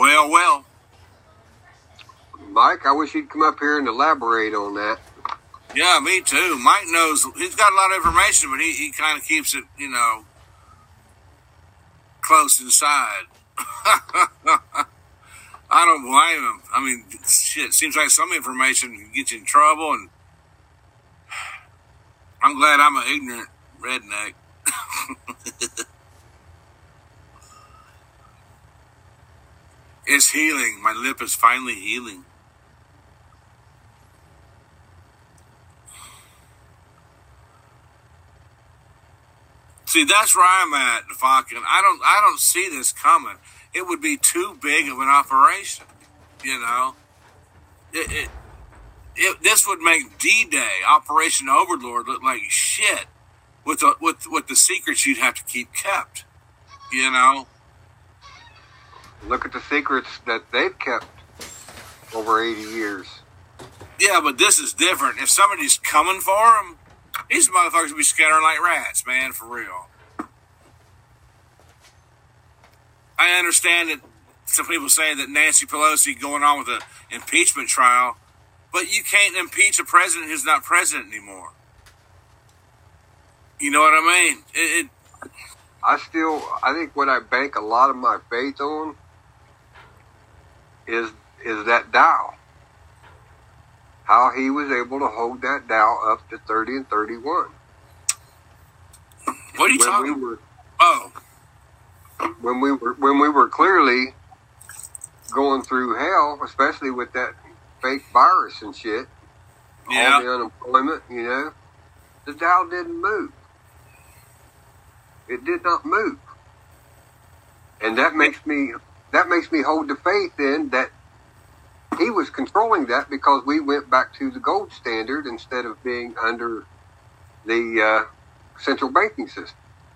Well. Mike, I wish you'd come up here and elaborate on that. Yeah, me too. Mike knows. He's got a lot of information, but he kind of keeps it, close inside. I don't blame him. I mean, shit, seems like some information can get you in trouble, and I'm glad I'm an ignorant redneck. It's healing. My lip is finally healing. See, that's where I'm at, fucking. I don't see this coming. It would be too big of an operation, This would make D-Day, Operation Overlord, look like shit with the secrets you'd have to keep kept, Look at the secrets that they've kept over 80 years. Yeah, but this is different. If somebody's coming for them, these motherfuckers would be scattering like rats, man, for real. I understand that some people say that Nancy Pelosi going on with the impeachment trial, but you can't impeach a president who's not president anymore. You know what I mean? I think what I bank a lot of my faith on is that Dow. How he was able to hold that Dow up to 30 and 31. What are you talking about? When we were clearly going through hell, especially with that fake virus and shit, all the unemployment, the Dow didn't move. It did not move, and that makes me hold the faith in that he was controlling that because we went back to the gold standard instead of being under the central banking system.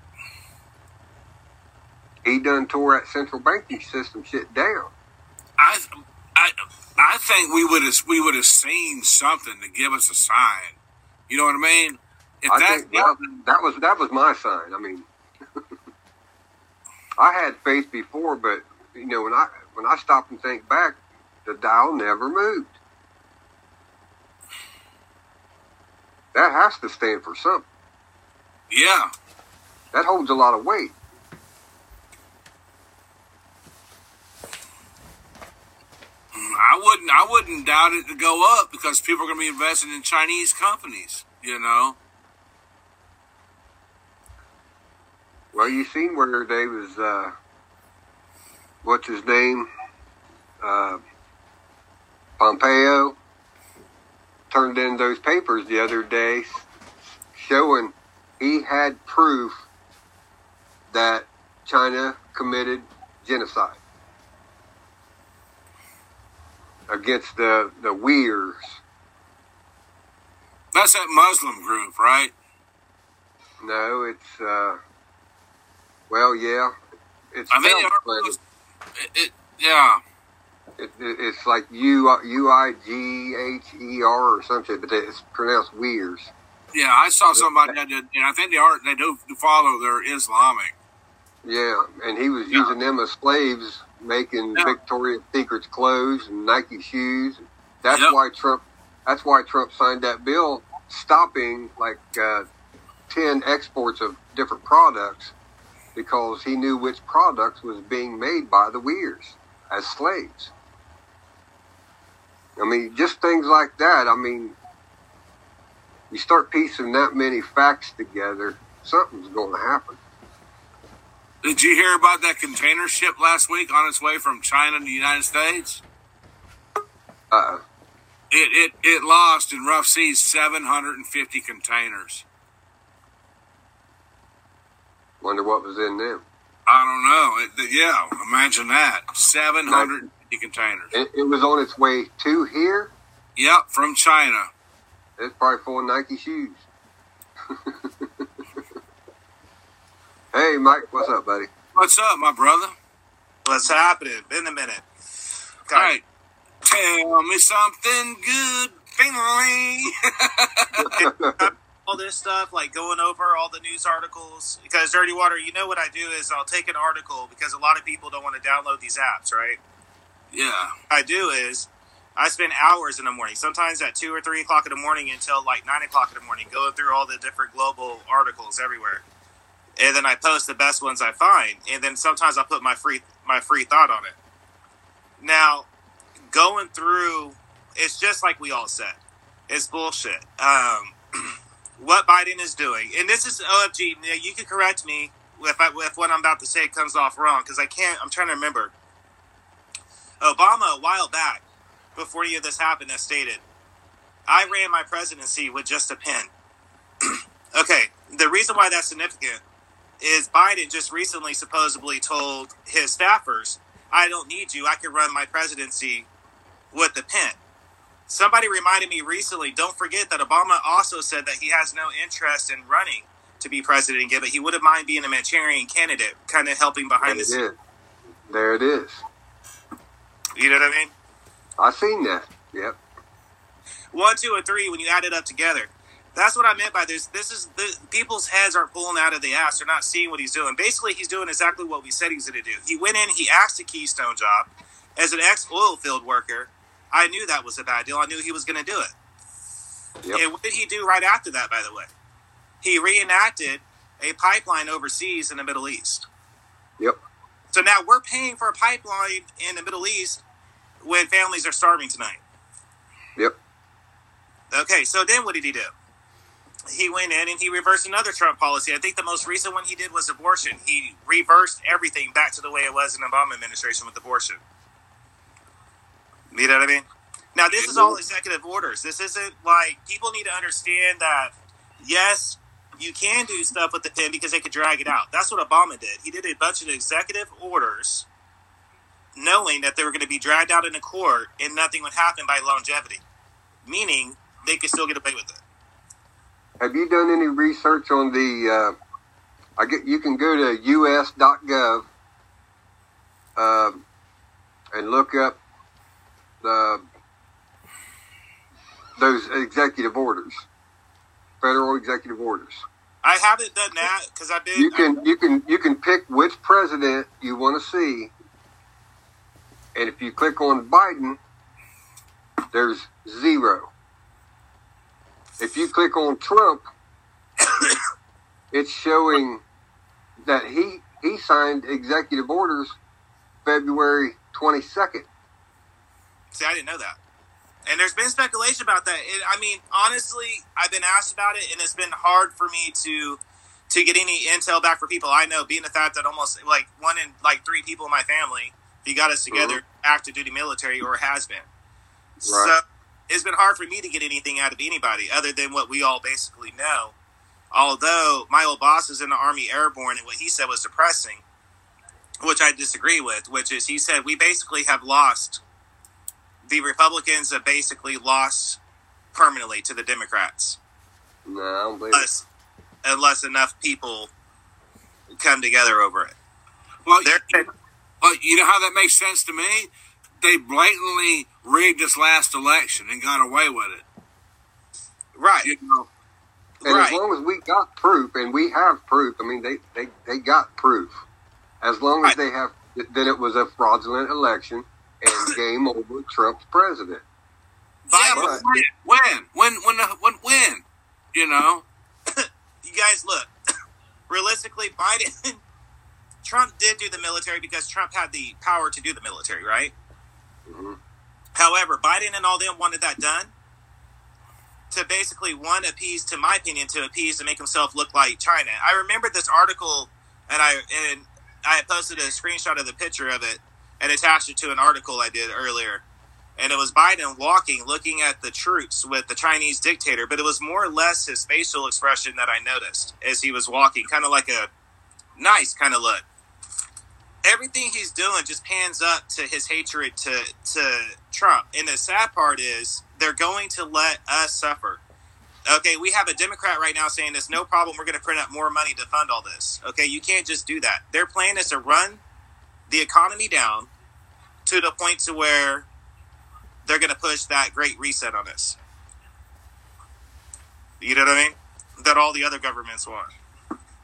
He done tore that central banking system shit down. I think we would have seen something to give us a sign. You know what I mean? That was my sign. I mean, I had faith before, but when I stop and think back, the Dow never moved. That has to stand for something. Yeah. That holds a lot of weight. I wouldn't doubt it to go up because people are going to be investing in Chinese companies, Well, you seen where they was, what's his name? Pompeo turned in those papers the other day showing he had proof that China committed genocide against the Uyghurs. That's that Muslim group, right? No, it's, yeah. It's I think yeah. It's like Uigher or something, but it's pronounced Uyghurs. Yeah, I saw somebody that did, and I think they do follow their Islamic. Yeah, and he was using them as slaves, making Victoria's Secret's clothes and Nike shoes. That's why Trump signed that bill stopping 10 exports of different products because he knew which products was being made by the Uyghurs as slaves. I mean, just things like that. I mean, you start piecing that many facts together, something's going to happen. Did you hear about that container ship last week on its way from China to the United States? It lost in rough seas 750 containers. Wonder what was in them. I don't know. Imagine that. 750 containers. It was on its way to here? Yep, from China. It's probably full of Nike shoes. Hey, Mike, what's up, buddy? What's up, my brother? What's happening? Been a minute. Okay. Right. Tell me something good, finally. All this stuff, like going over all the news articles, because Dirty Water, what I do is I'll take an article, because a lot of people don't want to download these apps, right? Yeah. I do is I spend hours in the morning, sometimes at 2 or 3 o'clock in the morning until like 9 o'clock in the morning, going through all the different global articles everywhere. And then I post the best ones I find. And then sometimes I put my free thought on it. Now, going through, it's just like we all said. It's bullshit. What Biden is doing, and this is OFG, you can correct me if what I'm about to say comes off wrong, because I'm trying to remember. Obama, a while back, before any of this happened, has stated, I ran my presidency with just a pen. Okay, the reason why that's significant is Biden just recently supposedly told his staffers, I don't need you, I can run my presidency with the pen. Somebody reminded me recently, don't forget that Obama also said that he has no interest in running to be president again, but he wouldn't mind being a Manchurian candidate, kind of helping behind the scenes. There it is. You know what I mean? I seen that. Yep. 1, 2, and 3, when you add it up together. That's what I meant by this. This is people's heads are pulling out of the ass. They're not seeing what he's doing. Basically, he's doing exactly what we said he was going to do. He went in, he asked a Keystone job. As an ex-oil field worker, I knew that was a bad deal. I knew he was going to do it. Yep. And what did he do right after that, by the way? He reenacted a pipeline overseas in the Middle East. Yep. So now we're paying for a pipeline in the Middle East when families are starving tonight. Yep. Okay, so then what did he do? He went in and he reversed another Trump policy. I think the most recent one he did was abortion. He reversed everything back to the way it was in the Obama administration with abortion. You know what I mean? Now, this is all executive orders. This isn't like, people need to understand that, yes, you can do stuff with the pen because they could drag it out. That's what Obama did. He did a bunch of executive orders knowing that they were going to be dragged out in a court and nothing would happen by longevity, meaning they could still get away with it. Have you done any research on the, you can go to us.gov and look up those executive orders, federal executive orders. I haven't done that because I've been. You can pick which president you want to see, and if you click on Biden, there's 0. If you click on Trump, it's showing that he signed executive orders February 22nd. See, I didn't know that. And there's been speculation about that. Honestly, I've been asked about it, and it's been hard for me to get any intel back for people I know, being the fact that almost like 1 in 3 people in my family, if you got us together, active duty military or has been. Right. So it's been hard for me to get anything out of anybody other than what we all basically know. Although my old boss is in the Army Airborne, and what he said was depressing, which I disagree with, which is he said we basically have lost. The Republicans have basically lost permanently to the Democrats. No, I don't believe it. Unless enough people come together over it. Well, you know how that makes sense to me? They blatantly rigged this last election and got away with it. Right. You know? And as long as we got proof, and we have proof, they got proof. As long as they have, then it was a fraudulent election. And game over, Trump's president. Yeah, but when? You know? You guys, look. Realistically, Trump did do the military because Trump had the power to do the military, right? Mm-hmm. However, Biden and all them wanted that done to basically, to my opinion, to make himself look like China. I remember this article, and I had posted a screenshot of the picture of it, and attached it to an article I did earlier. And it was Biden walking, looking at the troops with the Chinese dictator, but it was more or less his facial expression that I noticed as he was walking, kind of like a nice kind of look. Everything he's doing just pans up to his hatred to Trump. And the sad part is they're going to let us suffer. Okay, we have a Democrat right now saying there's no problem, we're going to print up more money to fund all this. Okay, you can't just do that. Their plan is to run the economy down to the point to where they're going to push that great reset on us. You know what I mean? That all the other governments want.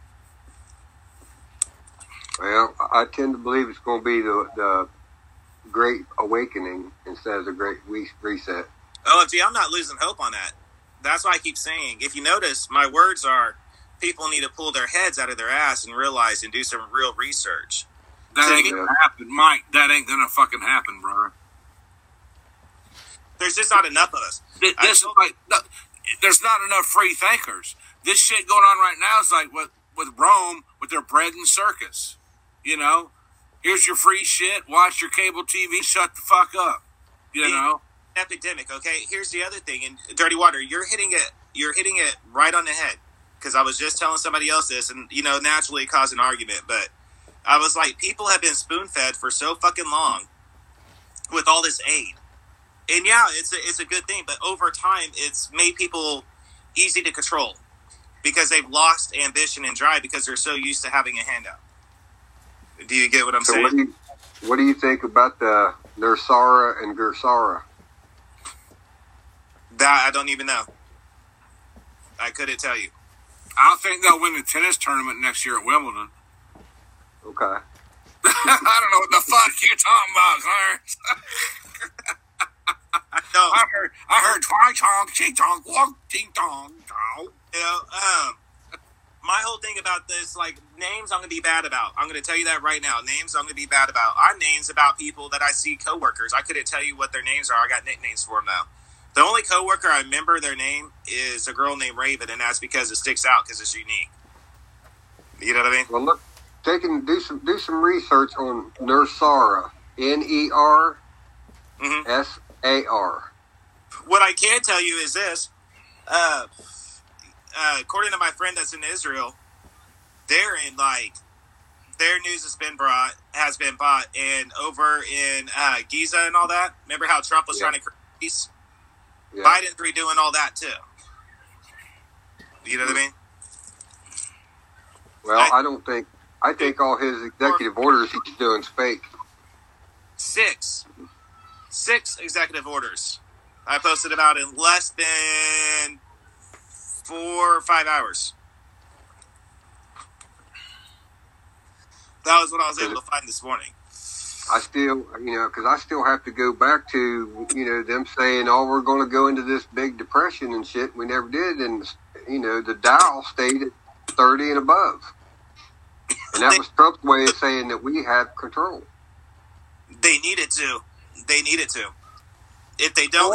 Well, I tend to believe it's going to be the great awakening instead of the great reset. OFG, I'm not losing hope on that. That's why I keep saying, if you notice, my words are, people need to pull their heads out of their ass and realize and do some real research. That ain't gonna happen, Mike. That ain't gonna fucking happen, brother. There's just not enough of us. There's not enough free thinkers. This shit going on right now is like with Rome, with their bread and circus. You know? Here's your free shit. Watch your cable TV. Shut the fuck up. You know? Epidemic, okay? Here's the other thing. In Dirty Water, you're hitting it right on the head. Because I was just telling somebody else this, and, you know, naturally it caused an argument. But I was like, people have been spoon-fed for so fucking long with all this aid. And yeah, it's a good thing, but over time, it's made people easy to control because they've lost ambition and drive because they're so used to having a handout. Do you get what I'm saying? What do you think about the NERSARA and GERSARA? That I don't even know. I couldn't tell you. I don't think they'll win the tennis tournament next year at Wimbledon. Okay. I don't know what the fuck you're talking about, Clarence. I heard twi chong, ching chong, walk, ding dong, dong. You know, my whole thing about this, like, names I'm going to be bad about. I'm going to tell you that right now. Names I'm going to be bad about. I'm names about people that I see coworkers. I couldn't tell you what their names are. I got nicknames for them, though. The only coworker I remember their name is a girl named Raven, and that's because it sticks out because it's unique. You know what I mean? Well, look, do some research on NERSARA. NERSAR. What I can tell you is this. According to my friend that's in Israel, they're in, like, their news has been bought, and over in Giza and all that. Remember how Trump was trying to create peace? Yeah. Biden's redoing all that too. You know what I mean? Well, I think all his executive orders he's doing is fake. 6 executive orders I posted about in less than 4 or 5 hours. That was what I was able to find this morning. I still, because I still have to go back to, them saying, oh, we're going to go into this big depression and shit. We never did. And, the Dow stayed at 30 and above. And that was Trump's way of saying that we have control. They needed to. If they don't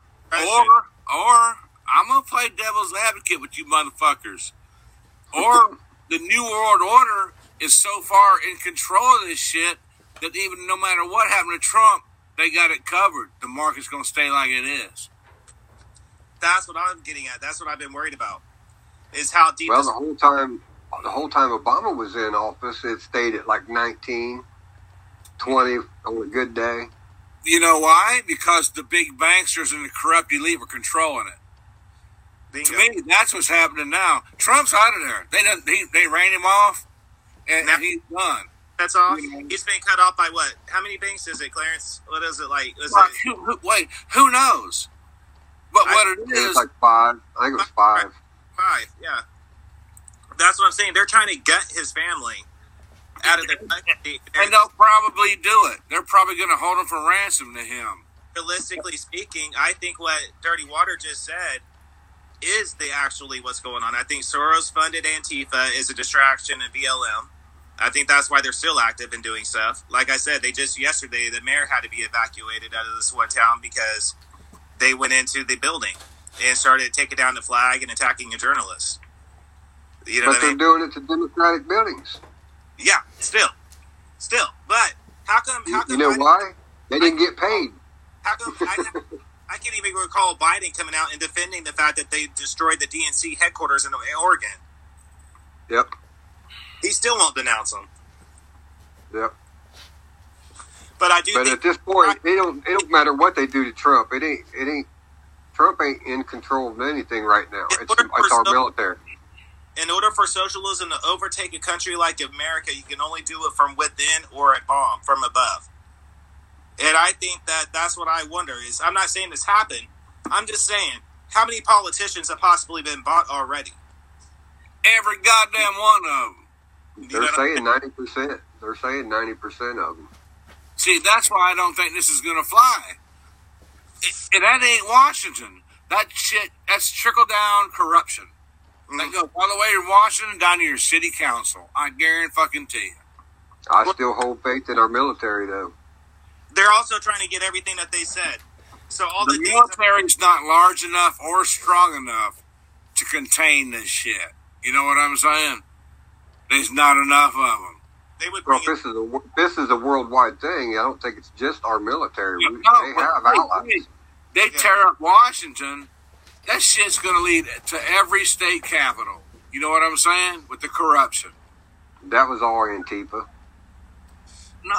or I'm going to play devil's advocate with you motherfuckers. Or the New World Order is so far in control of this shit that even no matter what happened to Trump, they got it covered. The market's going to stay like it is. That's what I'm getting at. That's what I've been worried about. Is how deep. Well, the whole time Obama was in office, it stayed at like 19, 20 on a good day. You know why? Because the big banksters and the corrupt elite were controlling it. Bingo. To me, that's what's happening now. Trump's out of there. They ran him off, and now he's done. That's all. He's been cut off by what? How many banks is it, Clarence? What is it like? Who knows? But what it is? It was like 5. I think it was 5. 5, yeah. That's what I'm saying. They're trying to gut his family out of their country. And they'll probably do it. They're probably going to hold him for ransom to him. Realistically speaking, I think what Dirty Water just said is actually what's going on. I think Soros-funded Antifa is a distraction in BLM. I think that's why they're still active in doing stuff. Like I said, yesterday, the mayor had to be evacuated out of this one town because they went into the building and started taking down the flag and attacking a journalist. You know but they're doing it to democratic buildings. Yeah, still. But how come? You know why? They didn't get paid. How come? I can't even recall Biden coming out and defending the fact that they destroyed the DNC headquarters in Oregon. Yep. He still won't denounce them. Yep. But I do. But at this point, it don't matter what they do to Trump. It ain't. Trump ain't in control of anything right now. It's our military. In order for socialism to overtake a country like America, you can only do it from within or a bomb from above. And I think that's what I wonder is, I'm not saying this happened. I'm just saying, how many politicians have possibly been bought already? Every goddamn one of them. They're saying 90%. They're saying 90% of them. See, that's why I don't think this is going to fly. And that ain't Washington. That shit, that's trickle-down corruption. That goes all the way to Washington down to your city council. I guarantee you. I still hold faith in our military, though. They're also trying to get everything that they said. So all the military's not large enough or strong enough to contain this shit. You know what I'm saying? There's not enough of them. They would. Well, this is a worldwide thing. I don't think it's just our military. No, they have allies. They tear up Washington. That shit's going to lead to every state capital. You know what I'm saying? With the corruption. That was all Antifa. No.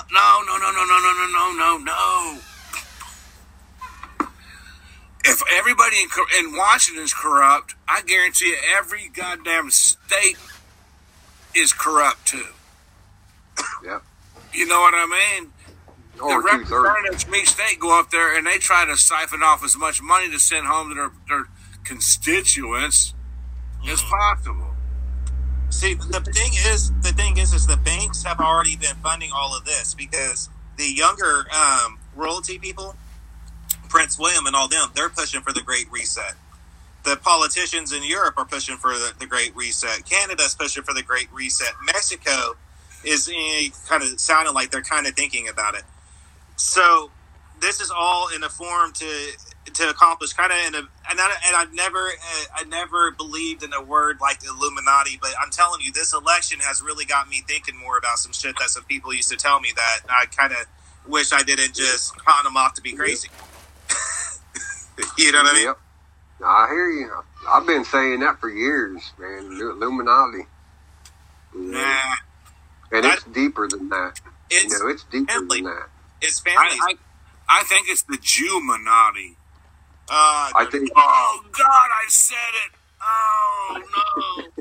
If everybody in Washington's corrupt, I guarantee you every goddamn state is corrupt too. Yep. You know what I mean? Or the representatives from each state go up there and they try to siphon off as much money to send home to their constituents as possible. See, the thing is the banks have already been funding all of this because the younger royalty people, Prince William and all them, they're pushing for the Great Reset. The politicians in Europe are pushing for the Great Reset. Canada's pushing for the Great Reset. Mexico is kind of sounding like they're kind of thinking about it. So this is all in a form to accomplish kind of and I never believed in a word like Illuminati, but I'm telling you, this election has really got me thinking more about some shit that some people used to tell me that I kind of wish I didn't just con them off to be crazy. You know what I mean? Yep. I hear you. I've been saying that for years, man. Illuminati. Nah. And it's deeper than that. It's deeper than that. It's family. I think it's the Jew-minati. I think. Oh God, I said it. Oh no.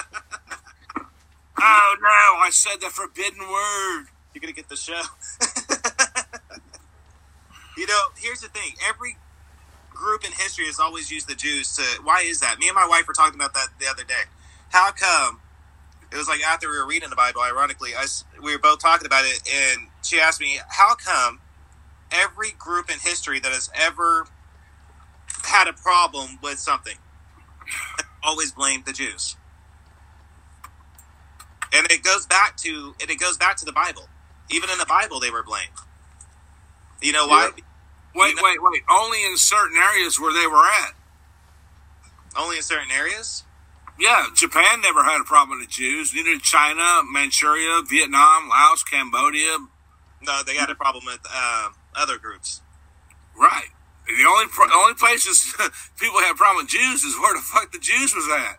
Oh no, I said the forbidden word. You're gonna get the show. Here's the thing. Every group in history has always used the Jews to. Why is that? Me and my wife were talking about that the other day. How come? It was like after we were reading the Bible. Ironically, we were both talking about it, and she asked me, "How come every group in history that has ever had a problem with something always blamed the Jews?" And it goes back to the Bible. Even in the Bible, they were blamed. You know why? Yeah. Wait. Only in certain areas where they were at. Only in certain areas? Yeah, Japan never had a problem with the Jews. Neither did China, Manchuria, Vietnam, Laos, Cambodia. No, they had a problem with other groups. Right. The only places people have a problem with Jews is where the fuck the Jews was at.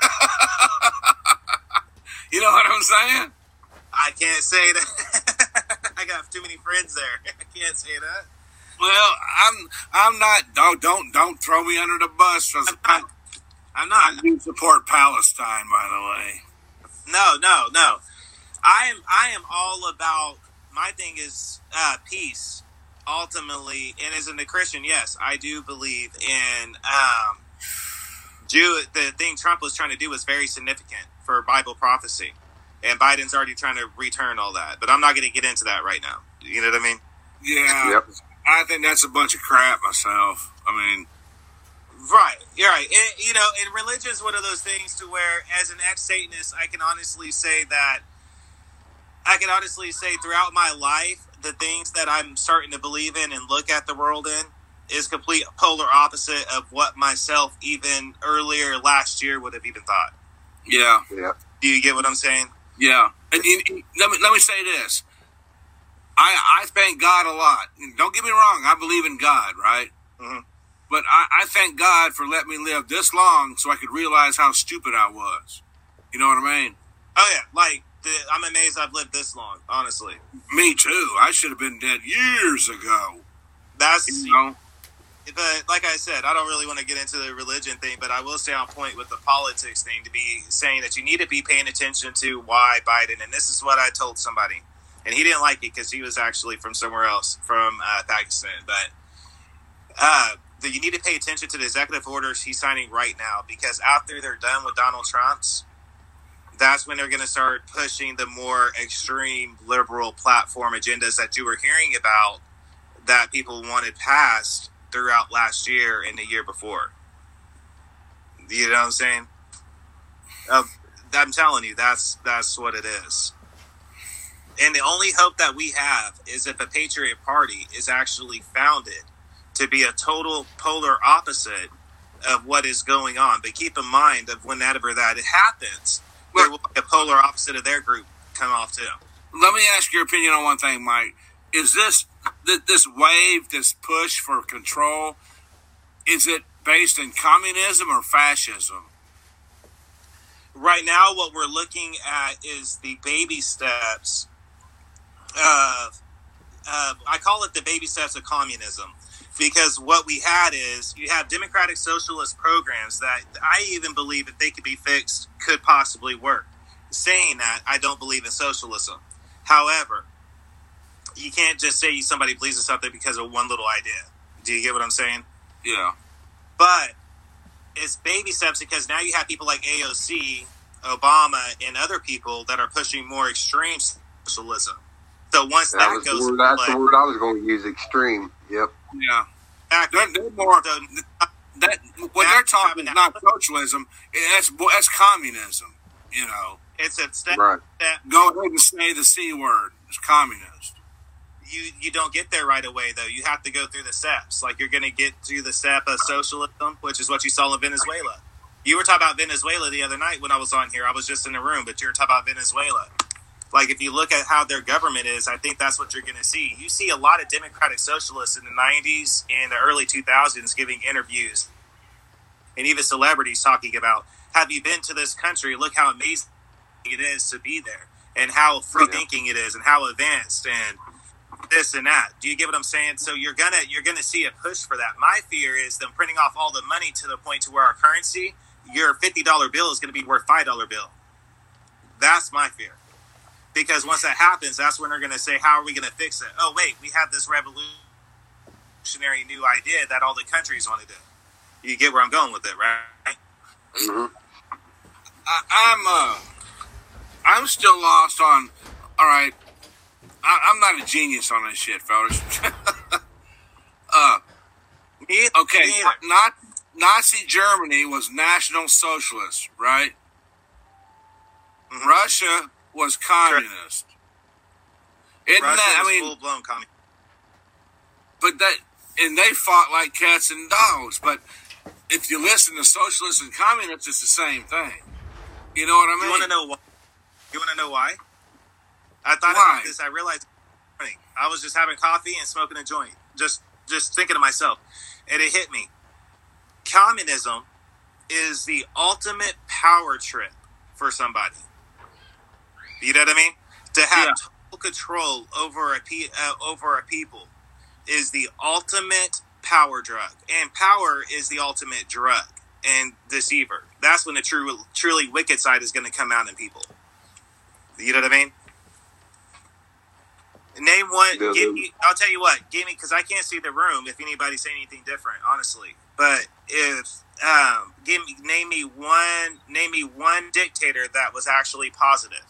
You know what I'm saying? I can't say that. I got too many friends there. I can't say that. Well, I'm not. Don't throw me under the bus. I'm not. I do support Palestine, by the way. No. I am all about. My thing is peace. Ultimately, and as a Christian, yes, I do believe in the thing Trump was trying to do was very significant for Bible prophecy, and Biden's already trying to return all that. But I'm not going to get into that right now. You know what I mean? Yeah. Yep. I think that's a bunch of crap myself. I mean, right. You're right. And religion is one of those things to where, as an ex-Satanist, I can honestly say throughout my life, the things that I'm starting to believe in and look at the world in is complete polar opposite of what myself even earlier last year would have even thought. Yeah. Do you get what I'm saying? Yeah. And let me say this. I thank God a lot. Don't get me wrong. I believe in God, right? Mm-hmm. But I thank God for letting me live this long so I could realize how stupid I was. You know what I mean? Oh, yeah. I'm amazed I've lived this long, honestly. Me too. I should have been dead years ago. But like I said, I don't really want to get into the religion thing, but I will stay on point with the politics thing to be saying that you need to be paying attention to why Biden, and this is what I told somebody, and he didn't like it because he was actually from somewhere else, from Pakistan, but that you need to pay attention to the executive orders he's signing right now, because after they're done with Donald Trump's, that's when they're going to start pushing the more extreme liberal platform agendas that you were hearing about that people wanted passed throughout last year and the year before. You know what I'm saying? I'm telling you, that's what it is. And the only hope that we have is if a Patriot Party is actually founded to be a total polar opposite of what is going on. But keep in mind of whenever that it happens, there will be a polar opposite of their group come off too. Let me ask your opinion on one thing, Mike. Is this wave, this push for control, is it based in communism or fascism? Right now, what we're looking at is the baby steps of I call it the baby steps of communism, because what we had is you have democratic socialist programs that I even believe if they could be fixed could possibly work. Saying that, I don't believe in socialism. However, you can't just say somebody believes in something because of one little idea. Do you get what I'm saying? Yeah. But it's baby steps because now you have people like AOC, Obama, and other people that are pushing more extreme socialism. So once that goes, that's the word I was going to use. Extreme. Yep. Yeah. They're more. What they're talking is not socialism. That's communism. You know. It's a step. Right. Go ahead and say the C word. It's communist. You don't get there right away, though. You have to go through the steps. Like, you're going to get to the step of socialism, which is what you saw in Venezuela. You were talking about Venezuela the other night when I was on here. I was just in the room, but you were talking about Venezuela. Like, if you look at how their government is, I think that's what you're going to see. You see a lot of democratic socialists in the 90s and the early 2000s giving interviews, and even celebrities talking about, have you been to this country? Look how amazing it is to be there, and how free-thinking it is, and how advanced, and this and that. Do you get what I'm saying? So you're gonna see a push for that. My fear is them printing off all the money to the point to where our currency, your $50 bill is going to be worth $5 bill. That's my fear. Because once that happens, that's when they're going to say, how are we going to fix it? Oh, wait, we have this revolutionary new idea that all the countries want to do. You get where I'm going with it, right? Mm-hmm. I'm still lost on, all right, I'm not a genius on this shit, fellas. Okay, Nazi Germany was National Socialist, right? Mm-hmm. Russia was communist. Isn't Russia that, was full-blown communist. But they fought like cats and dogs. But if you listen to socialists and communists, it's the same thing. You know what I mean? You want to know why? You want to know why? I thought about this. I realized I was just having coffee and smoking a joint, just thinking to myself, and it hit me. Communism is the ultimate power trip for somebody. You know what I mean? To have total control over a people is the ultimate power drug, and power is the ultimate drug and deceiver. That's when the truly wicked side is going to come out in people. You know what I mean? Name one. I'll tell you what. Give me, because I can't see the room. If anybody's saying anything different, honestly. But if name me one dictator that was actually positive.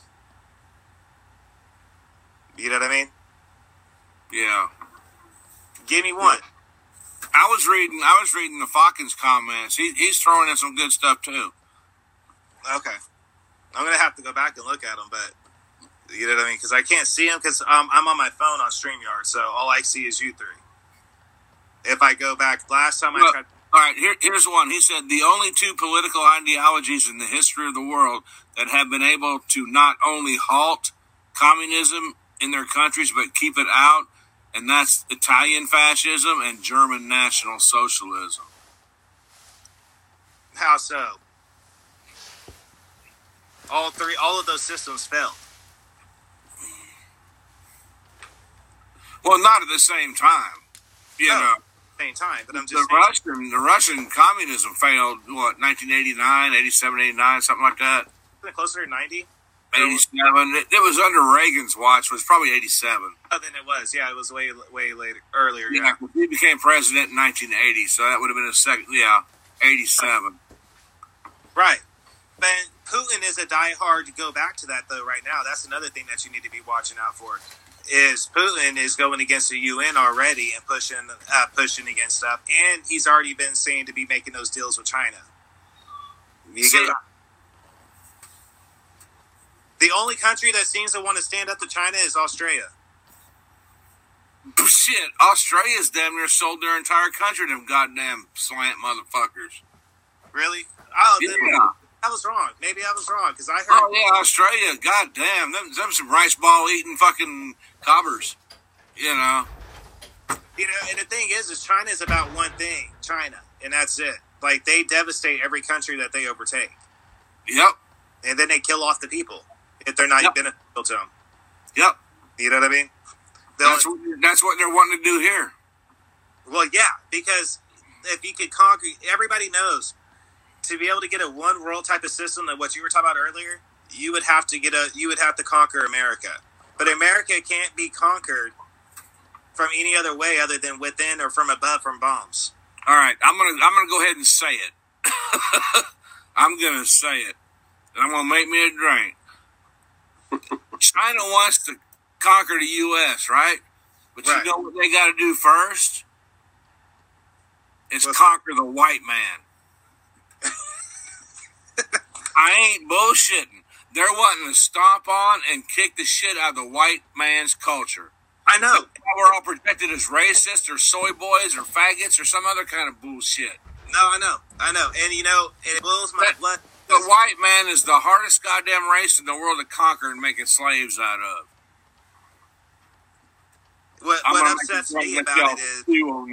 You know what I mean? Yeah. Give me one. I was reading the Falcons comments. He's throwing in some good stuff too. Okay. I'm gonna have to go back and look at them, but you know what I mean? Because I can't see them because I'm on my phone on StreamYard, so all I see is you three. If I go back, last time I tried. All right, here's one. He said the only two political ideologies in the history of the world that have been able to not only halt communism in their countries but keep it out, and that's Italian fascism and German National Socialism. How so? All of those systems failed. Well, not at the same time. You know. Same time, but I'm just the Russian communism failed, 1989, 87, 89, something like that? Closer to 90? 87. It was under Reagan's watch. It was probably 87. Oh, then it was. Yeah, it was way later, earlier. Yeah. He became president in 1980, so that would have been 87. Right. But Putin is a diehard to go back to that, though, right now. That's another thing that you need to be watching out for. Is Putin is going against the UN already and pushing against stuff. And he's already been saying to be making those deals with China. The only country that seems to want to stand up to China is Australia. Shit, Australia's damn near sold their entire country to them goddamn slant motherfuckers. Really? Oh, yeah. I was wrong. Maybe I was wrong because I heard. Oh yeah, Australia. Goddamn, them some rice ball eating fucking cobbers. You know. You know, and the thing is China is about one thing, China, and that's it. Like they devastate every country that they overtake. Yep. And then they kill off the people if they're not beneficial to them. Yep. You know what I mean? That's what they're wanting to do here. Well, yeah, because if you could conquer, everybody knows to be able to get a one world type of system, like what you were talking about earlier, you would have to conquer America. But America can't be conquered from any other way other than within or from above from bombs. All right, I'm gonna go ahead and say it. I'm gonna say it, and I'm gonna make me a drink. China wants to conquer the U.S., right? But you know what they got to do first? Is conquer the white man. I ain't bullshitting. They're wanting to stomp on and kick the shit out of the white man's culture. I know. We're all protected as racist or soy boys or faggots or some other kind of bullshit. No, I know. And you know, it boils my blood. The white man is the hardest goddamn race in the world to conquer and make slaves out of. What upsets me about it is,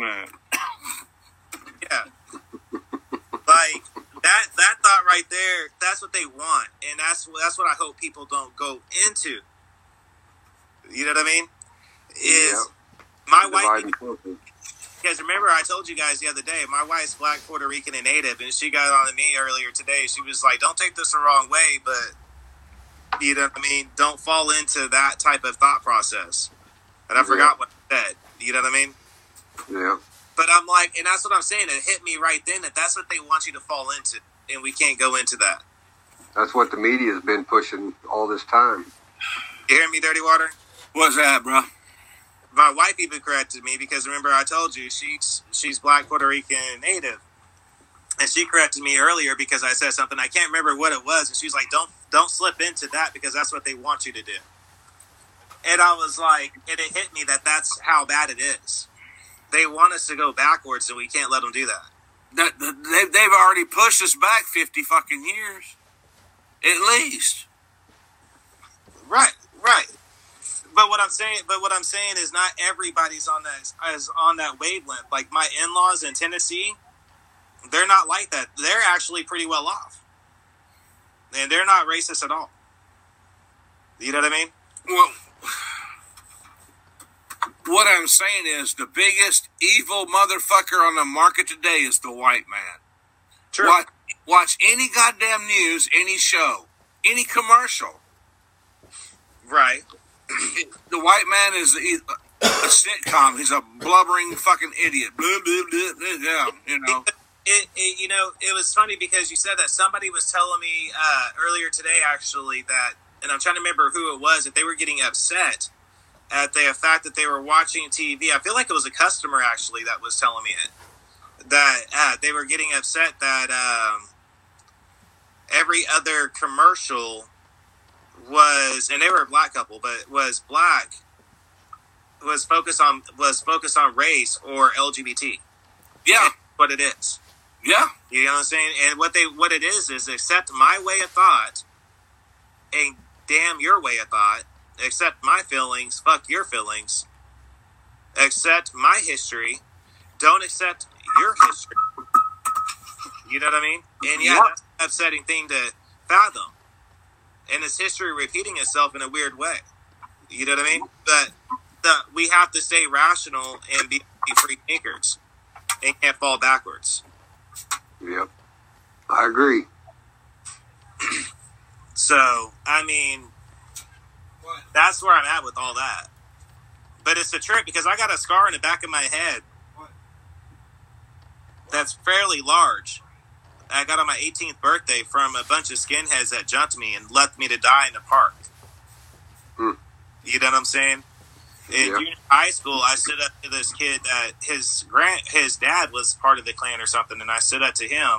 yeah, like that thought right there. That's what they want, and that's what I hope people don't go into. You know what I mean? Is my wife? Because remember, I told you guys the other day, my wife's Black, Puerto Rican, and Native, and she got on me earlier today. She was like, "Don't take this the wrong way, but you know what I mean. Don't fall into that type of thought process." And I forgot what I said. You know what I mean? Yeah. But I'm like, and that's what I'm saying. It hit me right then that that's what they want you to fall into, and we can't go into that. That's what the media has been pushing all this time. You hear me, Dirty Water? What's that, bro? My wife even corrected me because remember I told you she's Black, Puerto Rican, and Native, and she corrected me earlier because I said something I can't remember what it was, and she's like, "Don't slip into that because that's what they want you to do." And I was like, and it hit me that that's how bad it is. They want us to go backwards, and we can't let them do that. They've already pushed us back 50 fucking years, at least. Right. But what I'm saying is not everybody's on that wavelength. Like my in-laws in Tennessee, they're not like that. They're actually pretty well off, and they're not racist at all. You know what I mean? Well, what I'm saying is the biggest evil motherfucker on the market today is the white man. True. Watch any goddamn news, any show, any commercial. Right. The white man is a sitcom. He's a blubbering fucking idiot. Blah, blah, blah, blah, yeah, you know. It was funny because you said that somebody was telling me earlier today, actually, that, and I'm trying to remember who it was, that they were getting upset at the fact that they were watching TV. I feel like it was a customer, actually, that was telling me it. That they were getting upset that every other commercial was, and they were a black couple, but was focused on race or LGBT. Yeah. That's what it is. Yeah. You know what I'm saying? And what it is accept my way of thought and damn your way of thought. Accept my feelings, fuck your feelings. Accept my history. Don't accept your history. You know what I mean? And yeah, that's an upsetting thing to fathom. And it's history repeating itself in a weird way. You know what I mean? But we have to stay rational and be free thinkers and can't fall backwards. Yep. I agree. So, I mean, that's where I'm at with all that. But it's a trip because I got a scar in the back of my head that's fairly large. I got on my 18th birthday from a bunch of skinheads that jumped me and left me to die in the park. Mm. You know what I'm saying? In junior high school, I stood up to this kid that his dad was part of the Klan or something, and I stood up to him.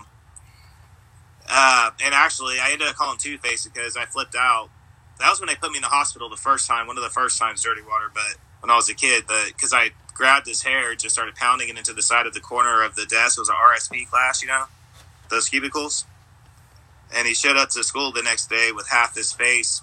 And actually, I ended up calling Two-Face because I flipped out. That was when they put me in the hospital the first time, one of the first times, Dirty Water, but when I was a kid, because I grabbed his hair, just started pounding it into the side of the corner of the desk. It was an RSP class, you know, those cubicles. And he showed up to school the next day with half his face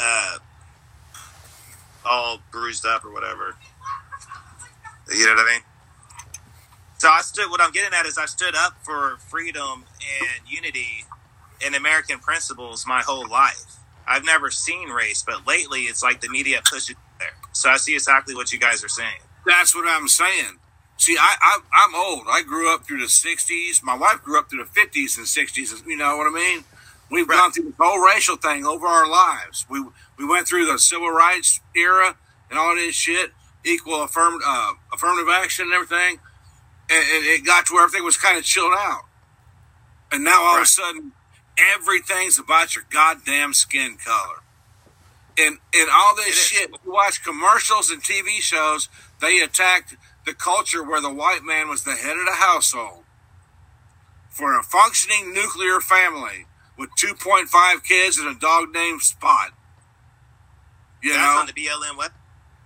all bruised up or whatever. You know what I mean? So what I'm getting at is I stood up for freedom and unity and American principles my whole life. I've never seen race, but lately it's like the media pushes it there. So I see exactly what you guys are saying. That's what I'm saying. See, I'm old. I grew up through the 60s. My wife grew up through the 50s and 60s. You know what I mean? We've gone through the whole racial thing over our lives. We went through the civil rights era and all this shit, equal affirmative action and everything. And it got to where everything was kind of chilled out. And now all of a sudden, everything's about your goddamn skin color. And all this shit, you watch commercials and TV shows, they attacked the culture where the white man was the head of the household. For a functioning nuclear family with 2.5 kids and a dog named Spot. You That's know? on the BLM web.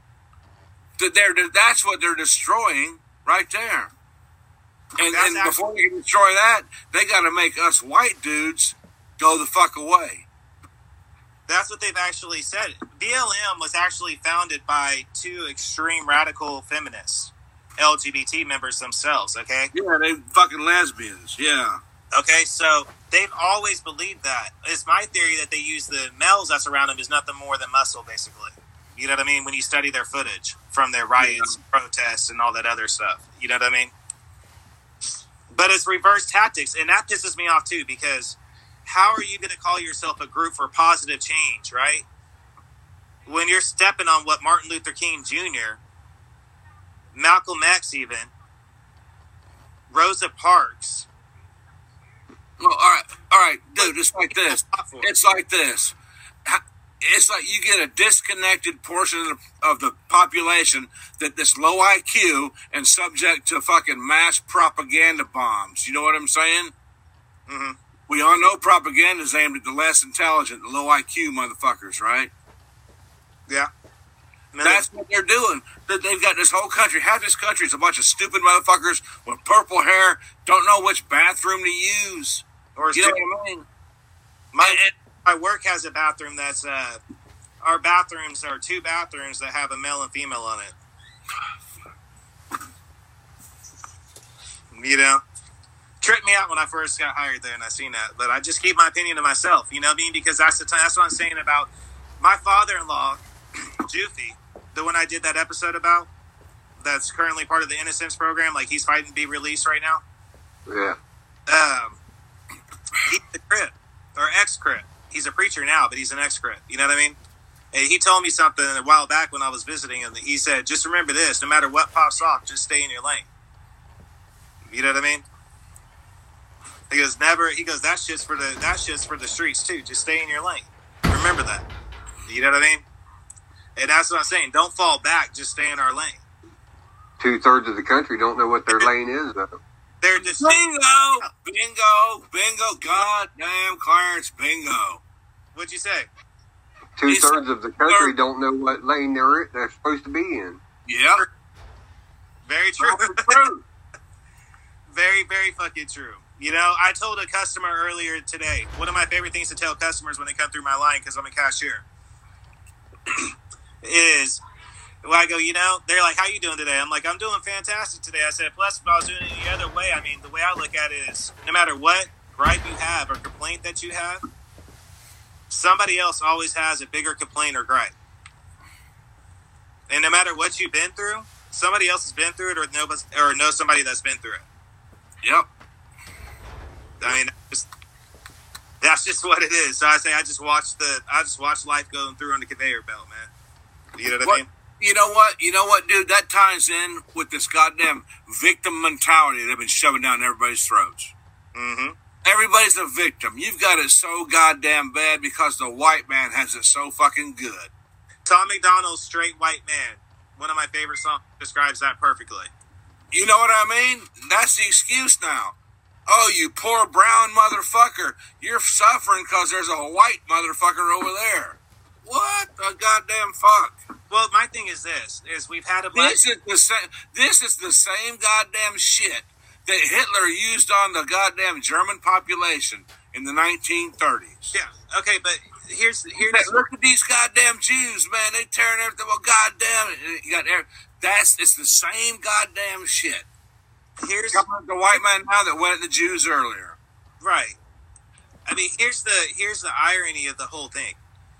That's what they're destroying right there. And before they can destroy that, they got to make us white dudes go the fuck away. That's what they've actually said. BLM was actually founded by two extreme radical feminists, LGBT members themselves, okay? Yeah, they fucking lesbians, yeah. Okay, so they've always believed that. It's my theory that they use the males that's around them as nothing more than muscle, basically. You know what I mean? When you study their footage from their riots, protests, and all that other stuff. You know what I mean? But it's reverse tactics, and that pisses me off too, because how are you going to call yourself a group for positive change, right? When you're stepping on what Martin Luther King Jr., Malcolm X even, Rosa Parks. Well, all right, dude, it's like this. It's like this. It's like you get a disconnected portion of the population that's low IQ and subject to fucking mass propaganda bombs. You know what I'm saying? Mm-hmm. We all know propaganda is aimed at the less intelligent, the low IQ motherfuckers, right? Yeah. That's what they're doing. They've got this whole country. Half this country is a bunch of stupid motherfuckers with purple hair, don't know which bathroom to use. You know what I mean? My work has a bathroom that's, our bathrooms are two bathrooms that have a male and female on it. You know? Tripped me out when I first got hired there and I seen that. But I just keep my opinion to myself. You know what I mean? Because that's what I'm saying about my father-in-law, Jufy, the one I did that episode about, that's currently part of the Innocence program. Like, he's fighting to be released right now. Yeah. He's a Crip, or ex-Crip. He's a preacher now, but he's an ex-Crip. You know what I mean? And he told me something a while back when I was visiting him. He said, just remember this, no matter what pops off, just stay in your lane. You know what I mean? He goes, that shit's for the streets too. Just stay in your lane. Remember that. You know what I mean? And that's what I'm saying. Don't fall back. Just stay in our lane. 2/3 of the country don't know what their lane is, though. They're just bingo, goddamn Clarence, bingo. What'd you say? 2/3 of the country don't know what lane they're supposed to be in. Yeah. Very true. Very, very fucking true. You know, I told a customer earlier today, one of my favorite things to tell customers when they come through my line, because I'm a cashier, is, well, I go, you know, they're like, how you doing today? I'm like, I'm doing fantastic today. I said, plus, if I was doing it any other way, I mean, the way I look at it is, no matter what gripe you have or complaint that you have, somebody else always has a bigger complaint or gripe. And no matter what you've been through, somebody else has been through it or knows somebody that's been through it. Yep. I mean, that's just what it is. So I say I just watch life going through on the conveyor belt, man. You know what I mean? You know what, dude? That ties in with this goddamn victim mentality they've been shoving down everybody's throats. Mm-hmm. Everybody's a victim. You've got it so goddamn bad because the white man has it so fucking good. Tom McDonald's Straight White Man, one of my favorite songs, describes that perfectly. You know what I mean? That's the excuse now. Oh, you poor brown motherfucker. You're suffering because there's a white motherfucker over there. What the goddamn fuck? Well, my thing is this, is we've had a black... This is the same goddamn shit that Hitler used on the goddamn German population in the 1930s. Yeah, okay, but here's look at these goddamn Jews, man. They tearing everything. Well, goddamn it. It's the same goddamn shit. Here's the white man now that went at the Jews earlier. Right. I mean, here's the irony of the whole thing.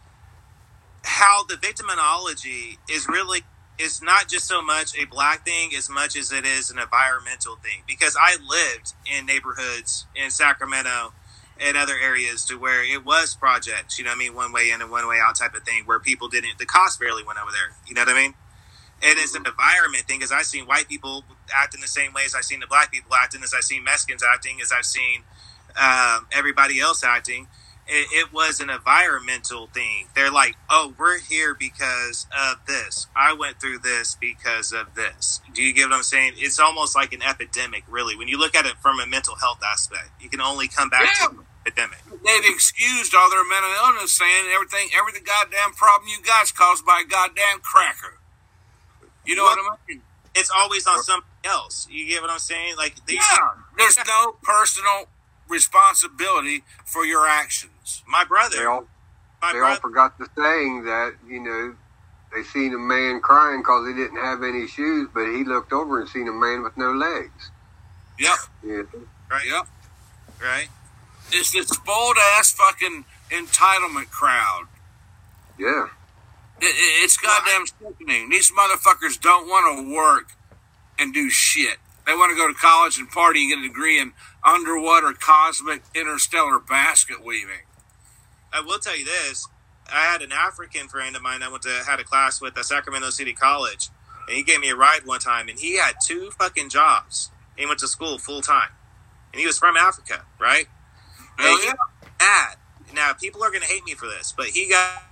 How the victimology is not just so much a black thing as much as it is an environmental thing. Because I lived in neighborhoods in Sacramento and other areas to where it was projects, you know what I mean, one way in and one way out type of thing, where people the cost barely went over there, you know what I mean? And it's an environment thing, because I've seen white people acting the same way as I've seen the black people acting, as I've seen Mexicans acting, as I've seen everybody else acting. It was an environmental thing. They're like, oh, we're here because of this. I went through this because of this. Do you get what I'm saying? It's almost like an epidemic, really. When you look at it from a mental health aspect, you can only come back to an epidemic. They've excused all their mental illness, saying every goddamn problem you got is caused by a goddamn cracker. You know what I mean? It's always on somebody else. You get what I'm saying? Like, there's no personal responsibility for your actions. My brother. They all forgot the saying that, you know, they seen a man crying because he didn't have any shoes, but he looked over and seen a man with no legs. Yep. Yeah. Right. Yep. Right. It's this spoiled ass fucking entitlement crowd. Yeah. It's goddamn sickening. These motherfuckers don't want to work and do shit. They want to go to college and party and get a degree in underwater cosmic interstellar basket weaving. I will tell you this. I had an African friend of mine I had a class with at Sacramento City College, and he gave me a ride one time, and he had 2 fucking jobs. He went to school full time. And he was from Africa, right? Hell yeah. Mad. Now, people are going to hate me for this, but he got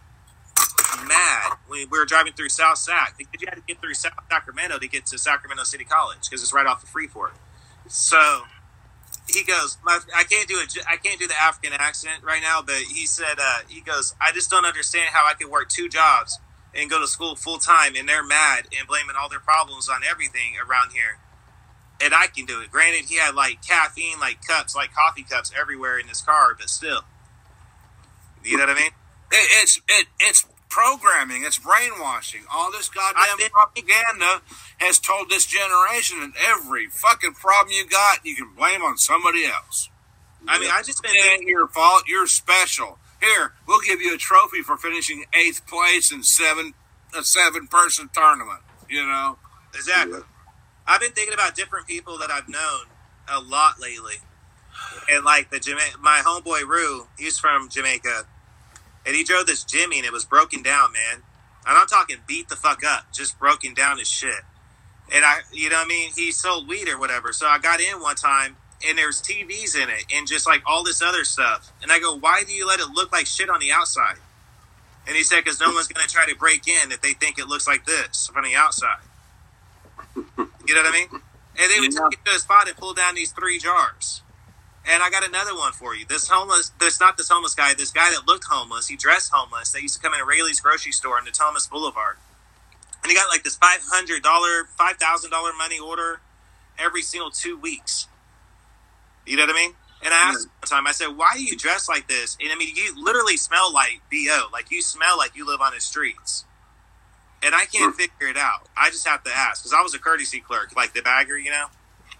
mad when we were driving through South Sac, because you had to get through South Sacramento to get to Sacramento City College, because it's right off the Freeport. So he goes, I can't do the African accent right now, but he said, he goes, I just don't understand how I could work 2 jobs and go to school full time, and they're mad and blaming all their problems on everything around here, and I can do it. Granted, he had like caffeine, like cups, like coffee cups everywhere in his car, but still, you know what I mean? It's programming, it's brainwashing. All this goddamn propaganda has told this generation that every fucking problem you got, you can blame on somebody else. I mean, I just been it ain't your fault. You're special. Here, we'll give you a trophy for finishing 8th place in a 7-person tournament. You know, exactly. Yeah. I've been thinking about different people that I've known a lot lately, and like my homeboy Rue, he's from Jamaica. And he drove this Jimmy, and it was broken down, man. And I'm talking beat the fuck up, just broken down as shit. And you know what I mean? He sold weed or whatever. So I got in one time, and there's TVs in it, and just like all this other stuff. And I go, why do you let it look like shit on the outside? And he said, because no one's going to try to break in if they think it looks like this from the outside. You know what I mean? And they would take it to a spot and pull down these 3 jars. And I got another one for you. This not this homeless guy, this guy that looked homeless, he dressed homeless, that used to come in a Rayleigh's grocery store on the Thomas Boulevard. And he got like this $5,000 money order every single 2 weeks. You know what I mean? And I asked him one time, I said, why do you dress like this? And I mean, you literally smell like B.O. Like you smell like you live on the streets. And I can't figure it out. I just have to ask, because I was a courtesy clerk, like the bagger, you know?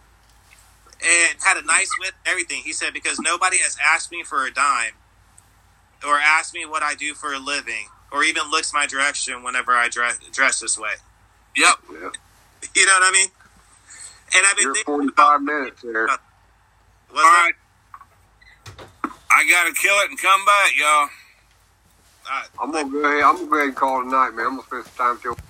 And had a nice whip and everything. He said, because nobody has asked me for a dime or asked me what I do for a living or even looks my direction whenever I dress this way. Yep. You know what I mean? And I've been thinking 45 minutes there. All right. I got to kill it and come back, y'all. I'm going to go ahead and call it a night, man. I'm going to spend some time till